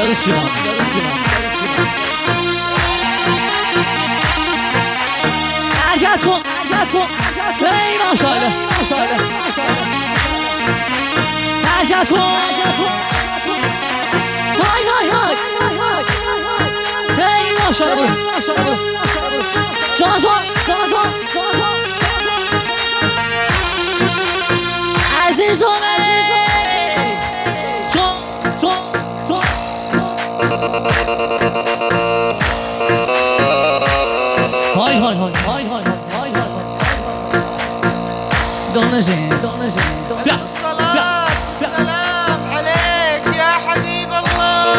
رسیدم عجب کن ای ماشاءالله عجب کن های ای ماشاءالله جان عزیزم های دونزين الصلاة والسلام عليك يا حبيب الله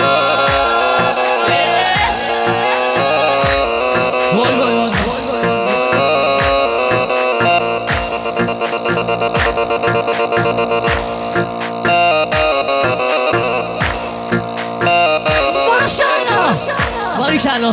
ما شاء الله بارك الله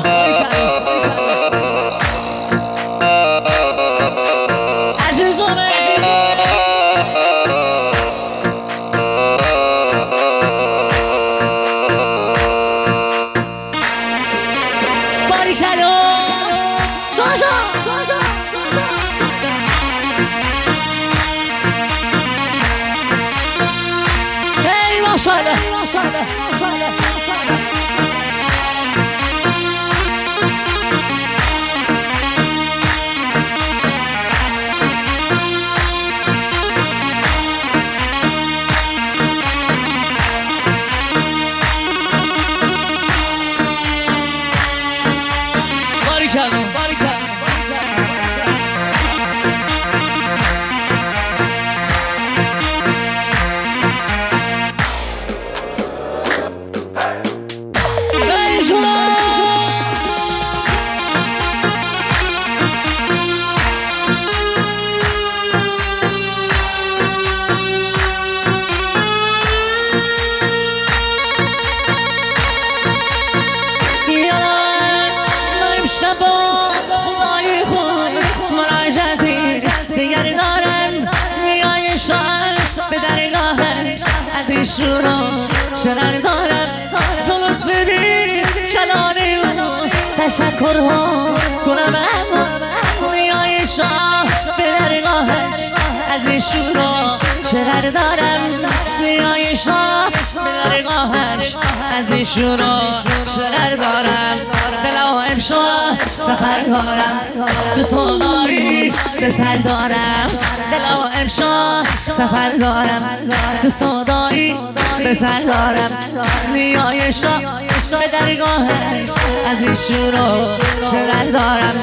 شورا شرر دارم زلط ببین کلانه او تشکرها کنم اما نیای شاه به درگاهش از این شورا شرر دارم نیای شاه به درگاهش از این شورا شرر دارم دلو امشا سفر دارم تو صدایی به سر دارم دلو امشا سفر دارم تو صدایی به سر دارم نیای شاه به درگاهش از این شورا شرر دارم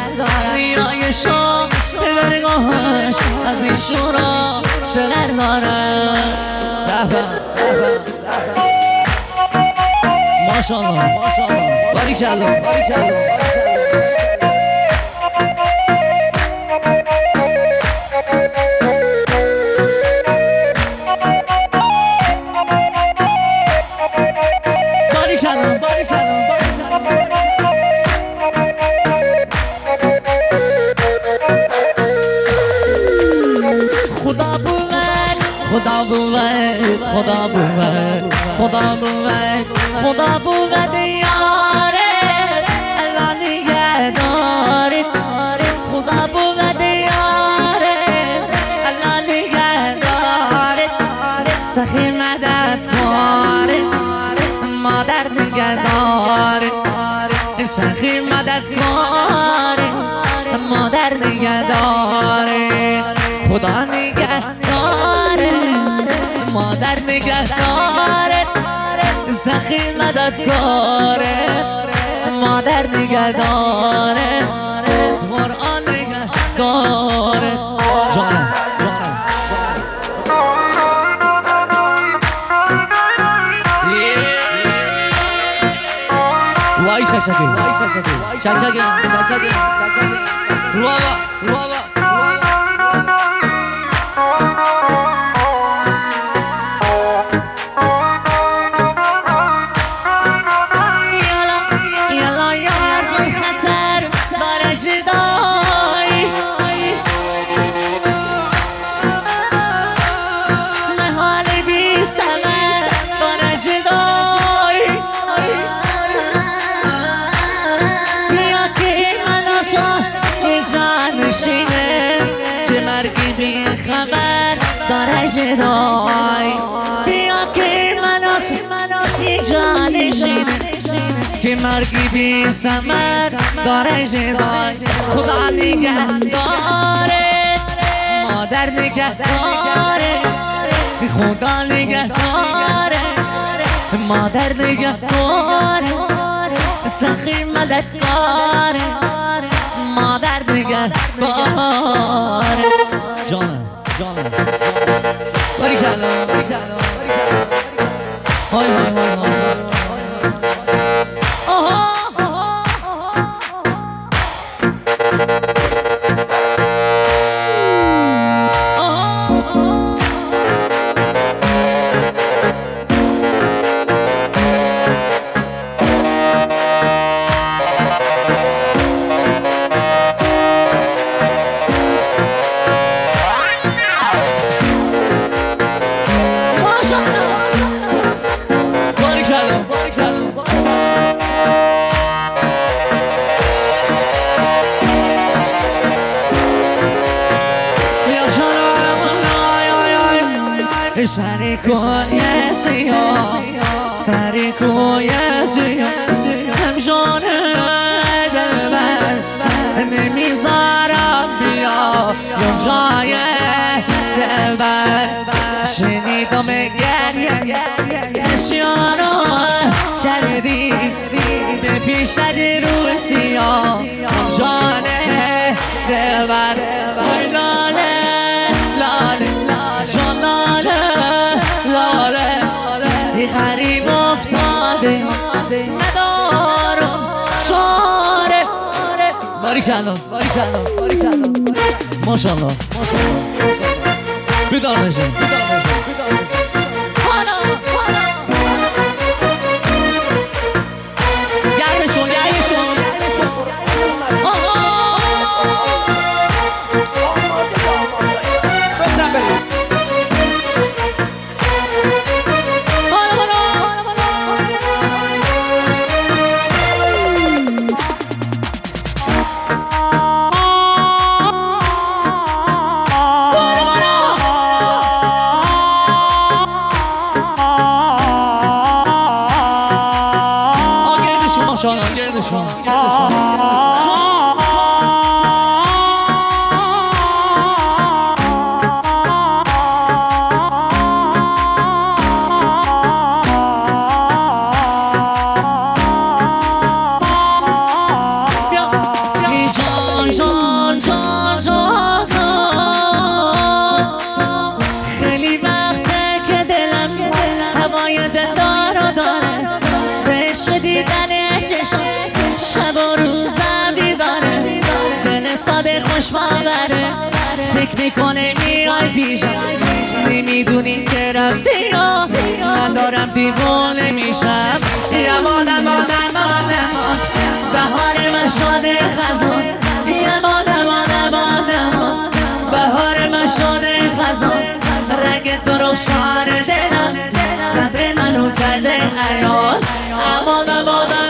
نیای شاه به درگاهش از این شورا شرر دارم ماشاءالله باریک الله خدا بود یاره الله نگهدارت خدا بود یاره الله نگهدارت سخی مدد کاره مادر نگهدارت سخی مدد کاره مادر نگهدارت خدا نگهدارت مادر نگهدارت سخی مددکاره مادر نگهداره قرآن نگهداره جانم وای شکل روابا یه مرگی بی ثمر داره جدای خدا نگه داره مادر نگه داره خدا نگه داره مادر نگه داره سخی مدد داره مادر نگه داره جانم باری کلا های سری کوی سیاه سری کوی سیاه هم جانه دلبر نمیذارم بیا یا جای دلبر شنیدم گریه اشیانو کردی به پیشت رو سیاه هم جانه دلبر لاله لاله غریب افتاده ندارم شاره باری کلا ماشالله بیدار نشین گرمشون بزن بریم گردشون خیلی وقته که دلم هوای دلدارو داره بهش دیدنش شب و روزم بیداره دل ساده خوش باوره فکر میکنه میای پیشم نمیدونی که رفتی یا من دارم دیوانه میشم یمانم بهار من شده خزان یمانم بهار من شده خزان رگت برو شار دلم صبر منو کرده عیان امانم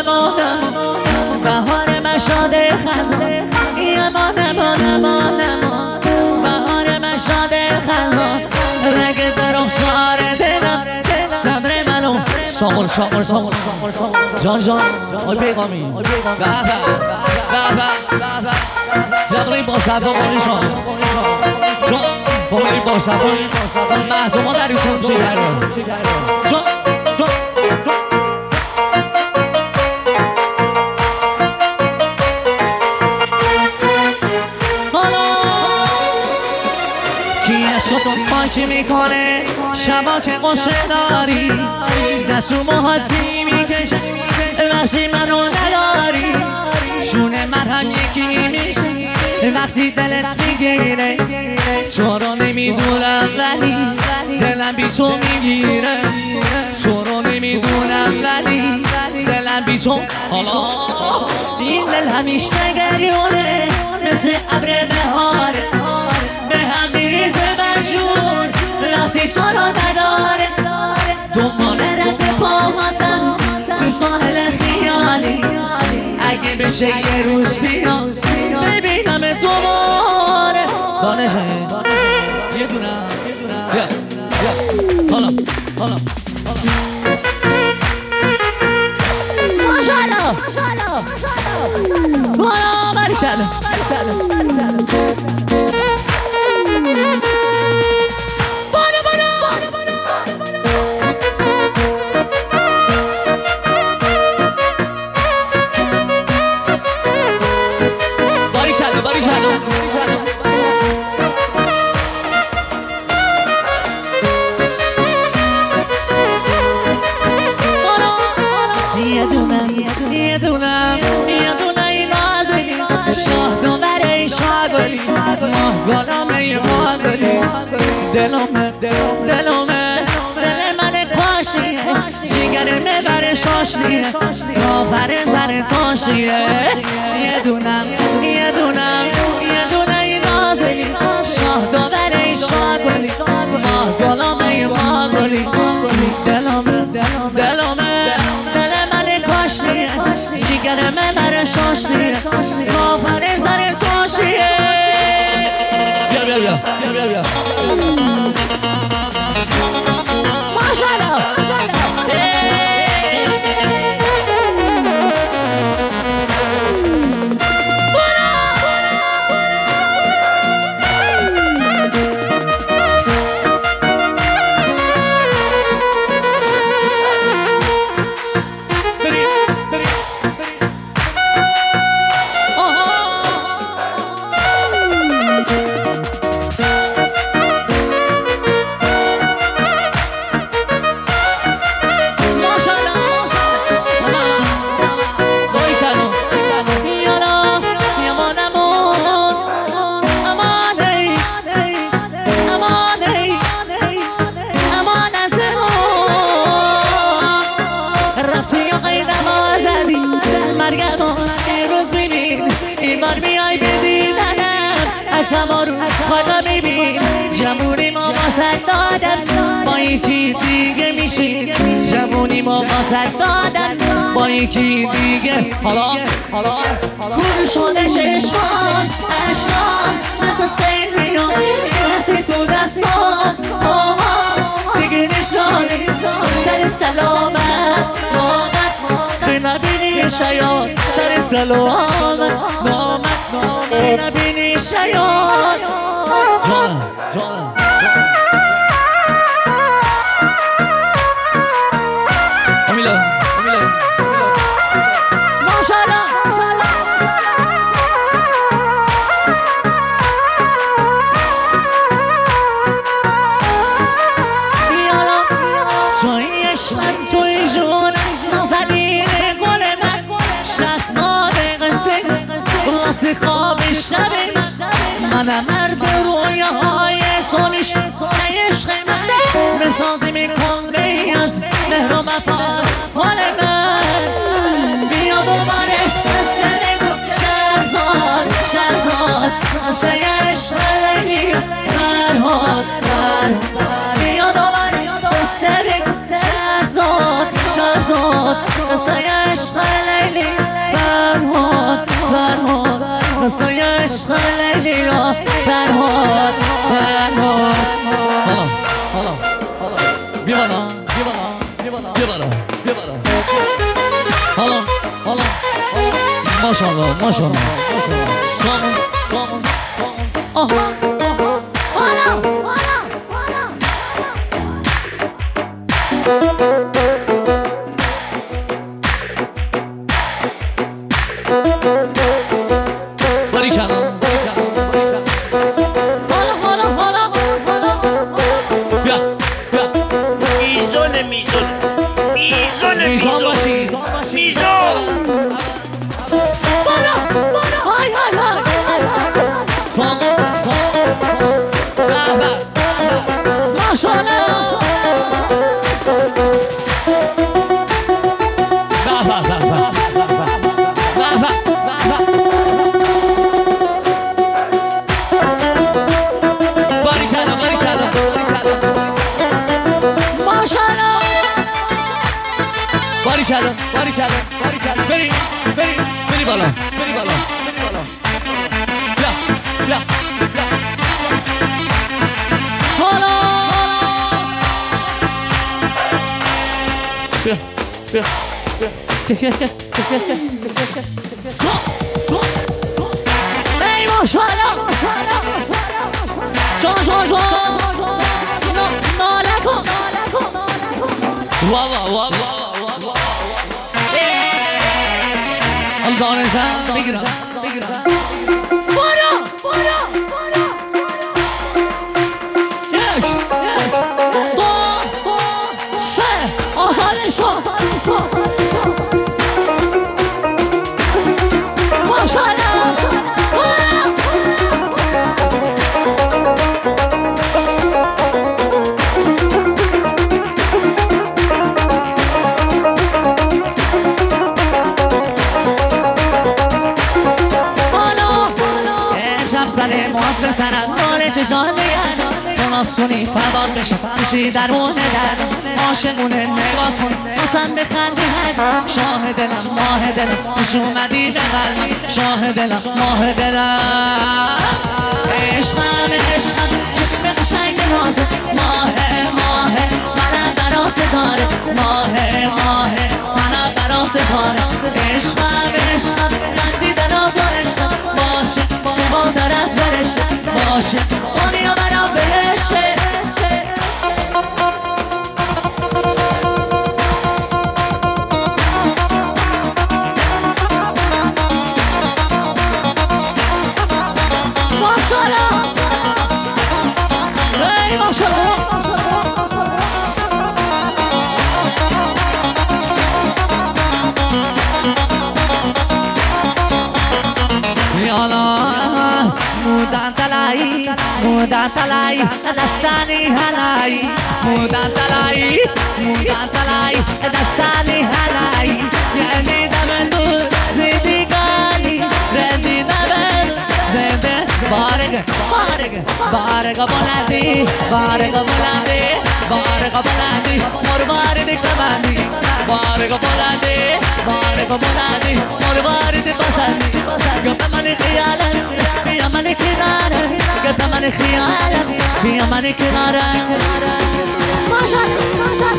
بهار من شده خزان یمانم بهار من شده خزان رگت برو شار دلم صبر منو شامل جان آی پیغامی جغلی با صفا قالیشان جان فامیلی با صفا محضوما در ایشون چه کرده جان کی عشقاتو پاکی میکنه شبا که قشه داری دستو موهات میکشه وقتی منو نداری شونه مرهم یکی میشه وقتی دلت میگیره چرا نمیدونم ولی دلم بی تو میگیره چرا نمیدونم ولی دلم بی تو حالا این دل همیشه گریونه مثل ابر بهاره به هم میریزه مجون وقتی تو رو نداره دنباله رد پاهاتم تو ساحل خیالی اگه بشه یه روز بیام ببینم دوباره دانشه یه دونم بیا حالا ماشاءالله والا برکلا یه دونم ای نازلی شاه دوباره شاگلی ماه گلامه ماه گلی دلومه دل من کاشیه جیگر مبر شاشلیه کافر زر تاشیه یه دونم ای نازلی شاه دوباره شاگلی ماه گلامه ماه گلی دلومه جیگر مبر شاشلیه کافر زر تاشیه بیا ماشاءالله سمارو حالا ببین جمونی ما واسد دادم با یکی دیگه میشین جمونی ما واسد دادم با یکی دیگه حالا کور شده چشمان اشکام مثل سیل میان مثل تو دستان دیگه نشانی سر سلامت نبینی شیاد سر سلامت نبینی شیاد جانم امیلا ماشاءالله توی عشقم توی جونم نازنین گل من 60 سال قصه واسه خواب شب منم مرد رویاهای تو میشه عشق من بسازی میکنی از مهر و وفا حال من بیا دوباره قصه بگو شهرزاد قصه عشق لیلی فرهاد بیا دوباره قصه بگو شهرزاد قصه عشق لیلی فرهاد قصه عشق لیلی را فرهاد حالا بیا بالا حالا ماشاءالله سامون میزان باشی باریکلا بری بالا بیا حالا بیا ای ماشاءالله جان ناله کن واه دانشم بگیرم برو یک دو سه آزاده شو ماشاءالله چشان بگرد تو ناسونی فرداد بشه بشی در مونه در عاشقونه نگاه کن بازم بخندی هر شاه دلم ماه دلم خوش اومدی به قلبم شاه دلم ماه دلم عشقم چشم قشنگ نازه ماه منم برا ستاره ماه منم برا ستاره عشقم خندیدن آتو عشقم باشه زیباتر از برشه باشه دنیا برام بهشه ماشاءالله ای ماشاءالله مودان تلایی دستانی هنایی مودان تلایی دستانی هنایی یعنی دم دور زیدگانی رندی دم زنده بارگ بلندی مروارد کمندی بارگ بلندی مروارد بسندی گفت من خیالم بیا من کنارم گفت من خیالم بیا من کنارم ماشاءالله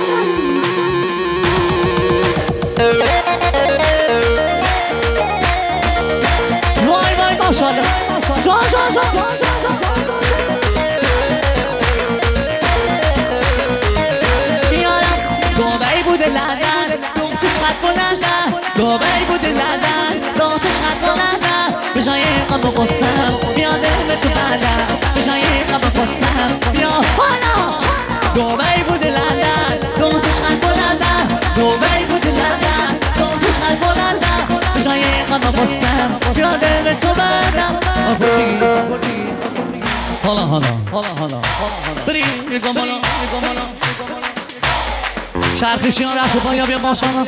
وای ماشاءالله جان دبی بوده لندن دوتش خط بلندن دبی بوده لندن دوتش خط بلندن به جای قبل قصم بیادم تو بندم به جای قبل قصم بیا حالا دبی بوده لندن دوتش خط بلندن دبی بوده لندن دوتش خط بلندن به جای قبل قصم بیادم تو بندم حالا بریم میگم حالا شرخشیان رشو پایا بیا ماشاءالله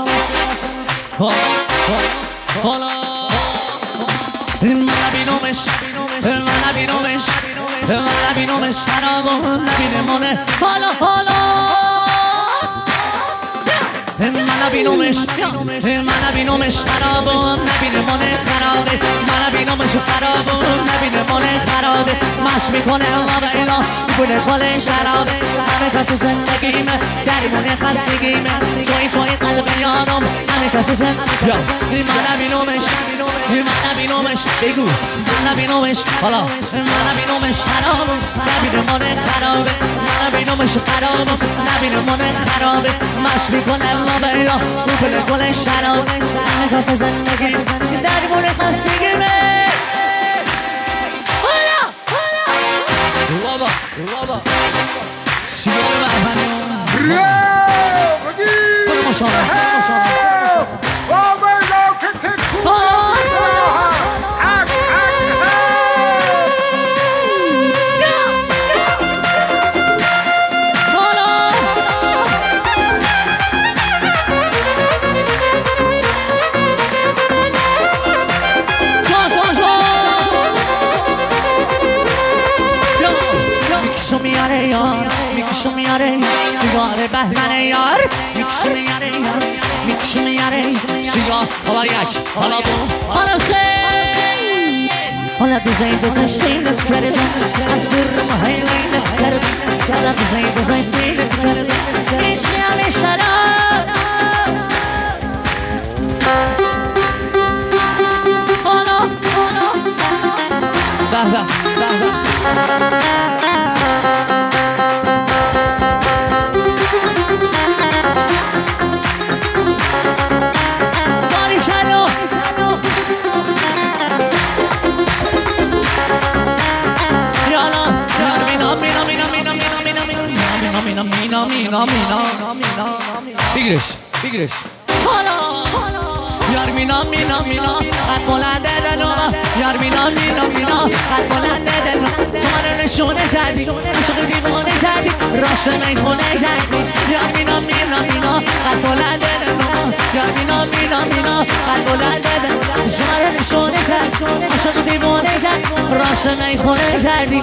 حالا من نبینمش خرابم نبینه مانه حالا من نبینمش خرابم نبینه مانه خرابه من نبینمش خرابم نبینه مانه خرابه مش میکنه ما به اینا بونه کل شرابه همه کاش زندگیمه دریمونه خستگیمه توی قلب یادم همه کاش زندگیمه من نبینمش بگو من نبینمش حالا من نبینمش خرابم نبینه مانه خرابه من نبینمش خرابم نبینه مانه خرابه مش میکنه ما به اینا بونه کل شرابه همه کاش زندگیمه دریمونه خستگیمه بابا سیگار برفنی برو ماشاءالله میکشم یاره سیگار بهمن یار میکشم یاره سیگار حالا یک حالا دو حالا سه حالا دوزای سیلت کردم از درم هیوینت کردم حالا دوزای سیلت کردم هیچ نمی شراب بگیرش یار مینا قد بلنده دنوما یار مینا قد بلنده دنوما تو من نشونه کردی عشق دیوانه کردی راست میخونه کردی یار مینا قد بلنده دنوما یار مینا قد بلنده دنوما تو من نشونه کردی عشق دیوانه کردی راست میخونه کردی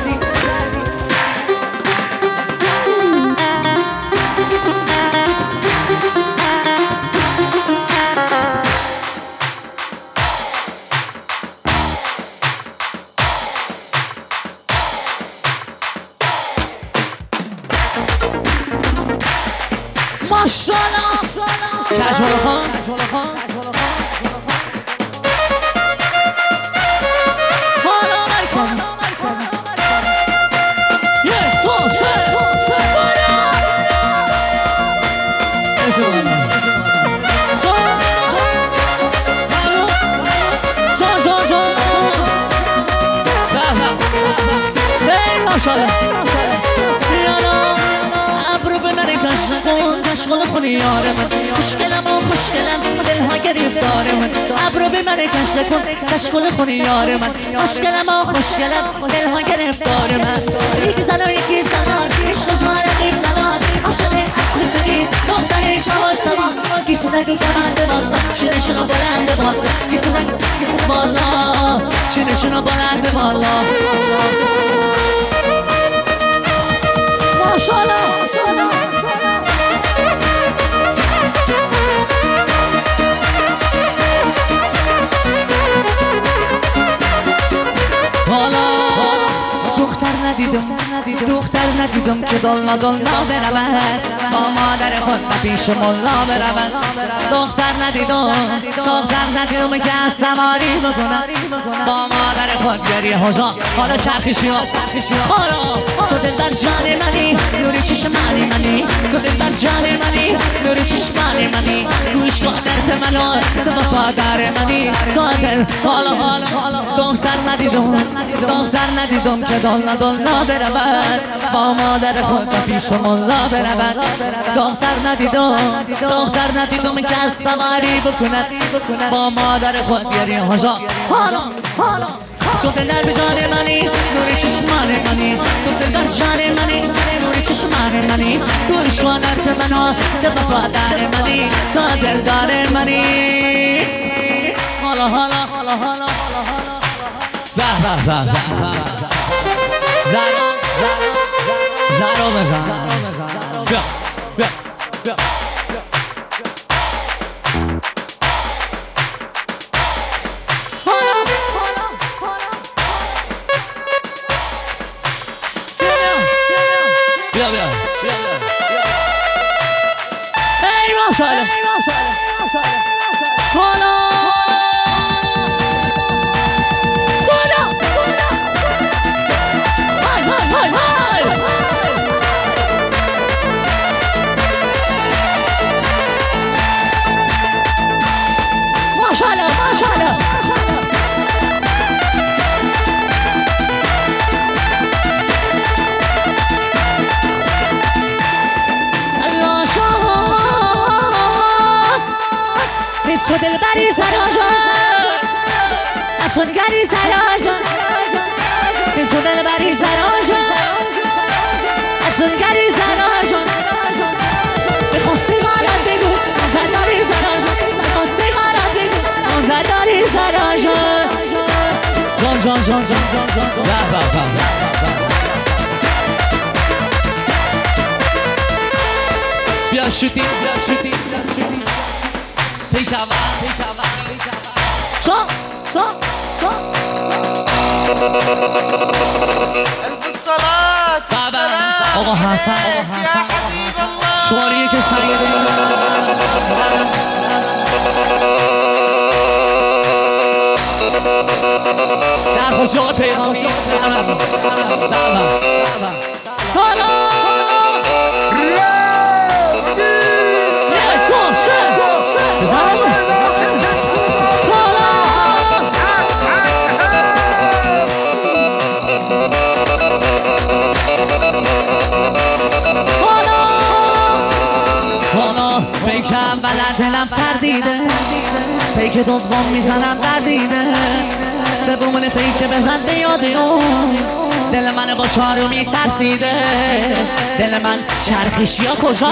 ماشاءالله کجوال خان حالا مرکن یک دو سه ماشاءالله ابرو به من کش نکن کشغل خونی یار من خوشگلم و خوشگلم دلها گرفتار من ابرو به من کش نکن کشغل خونی یار من خوشگلم و خوشگلم دلها گرفتار من یکی زن و یکی زنان عشق و جان رقیب نوان عاشق اصل زمین دختر شواش زمان کسی نگو کمنده بالا شنشونو بلنده بالا کسی نگو بالا شنشونو بلنده بالا ماشاءالله دختر ندیدم که دلنا برود با مادر خود و پیش ملا برود دختر ندیدم که از سواری بکنم با مادر خود گریه هزار حالا چرخشی ها حالا تو دل در جان منی نوری چشمانی منی تو دل در جان منی نوری چشمانی منی گوش کن درد منو تو وفادار منی تو دل حالا دختر ندیدم که دلنا برود با مادر خود و پیش ملا برود دختر ندیدم که از سواری بکند با مادر خود گریه هزار حالا تو دل در جان منی نوری چشمان منی تو دل در جان منی نوری چشمان منی گوش کن حرف منو تو وفادار منی تو دلدار منی حالا زارو بزن بیا ای ماشاءالله ماشاءالله الله شاد تو دلبری سراجان افسونگری سراجان تو دلبری سراجان افسونگری سراجان بخواستی غلط بگو زداری سراجان بخواستی غلط بگو زداری سراجان جان بیا شوتیم پیکاوا ألف الصلاة والسلام آقا حسن يا حبيب الله شماریه که سریع در خوشحال پیغام حالا پیک اول دلم تردیده، پیک دوم میزنم دردیده، سومون پیک بزن به یاد اون دل من با چهارمی ترسیده. دل من چرخشی ها کجا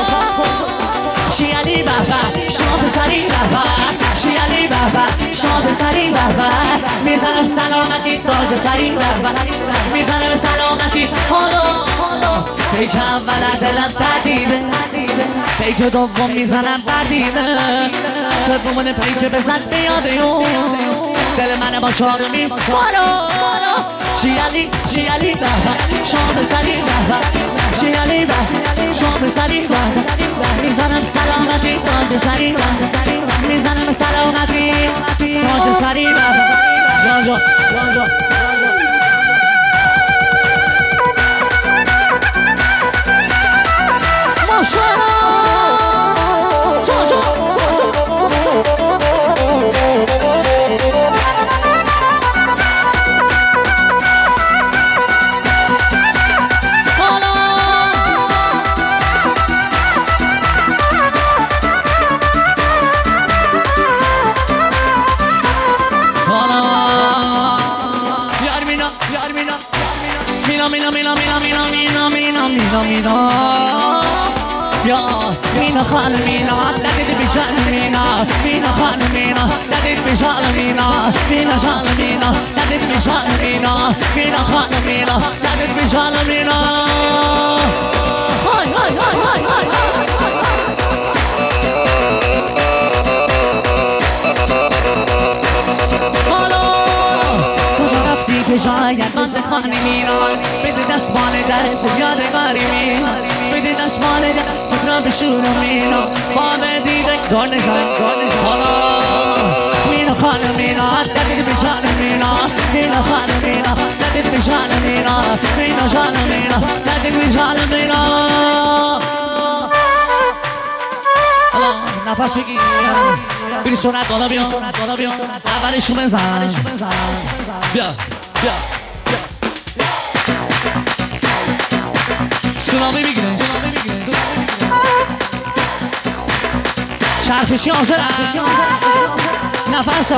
شیعلی بابا شما پسری بابا شیعلی بابا شما پسری بابا میزنم سلامتی تاج سری بابا میزنم سلامتی حالا پیک اول دلم تردیده، پیک دوم میزنم دردیده، سومون پیک بزن به یاد اون دل من با چهارمی شیعلی بابا شما پسری بابا شیعلی بابا شما پسری بابا میزنم سلامتی تاج سری بابا میزنم سلامتی تاج سری بابا جا ماشاءالله مینا خانم مینا دادید بیشان مینا مینا خانم مینا دادید بیشان مینا مینا شان مینا دادید بیشان مینا مینا خانم مینا دادید بیشان مینا های های های های های که شاید من خانه میران بده دست مال دست یادگاری میران بده دست مال دست را بشورم میران با دیده گرنشان حالا مینا خانه میران دادید بشان میران مینا خانه میران دادید بشان میران مینا شان میران دادید بشان میران نفس بگیر بری سرعت بالا بیان اولشو بزن بیا سلامی میگیرش چرخشی آشرم نفس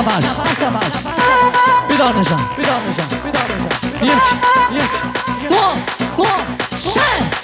بیدار نشم یک دو سه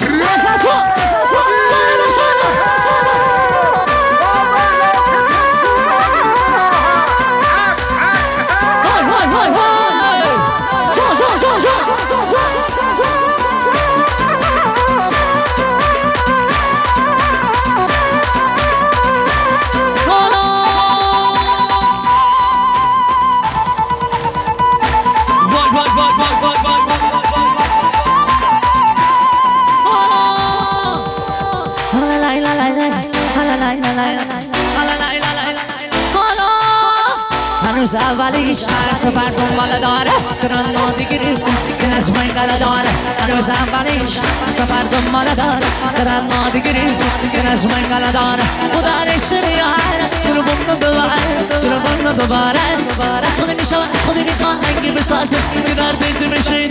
هنوز اولیش سفر دنبال داره ترنادی گرفتم که از من قلع داره هنوز اولیش سفر دنبال داره ترنادی گرفتم که از من قلع داره خدا شریعه تو رو بند دوباره از خودی میشم از خودی میخواه انگی بسازم که دردی تو بشیدم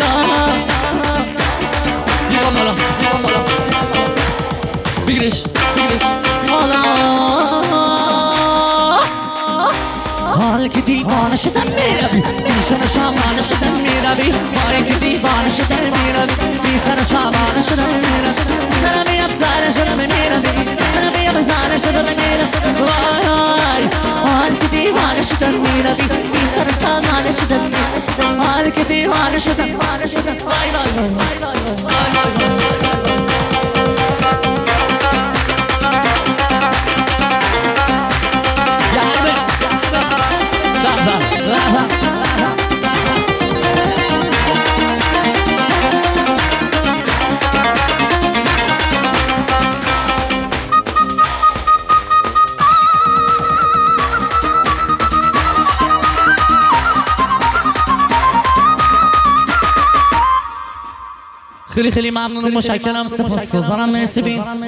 یکم بالا بگیرش حال که دیوانه شدم میروی بی سر شامانه شدم میروی حال که دیوانه شدم میروی بی سر شامانه شدم میروی نرمی افزاره شدم میروی نرمی افزاره شدم میروی حال که دیوانه شدم میروی بی سر شامانه شدم میروی حال که دیوانه شدم خیلی ممنون و متشکرم سپاسگزارم مرسی بین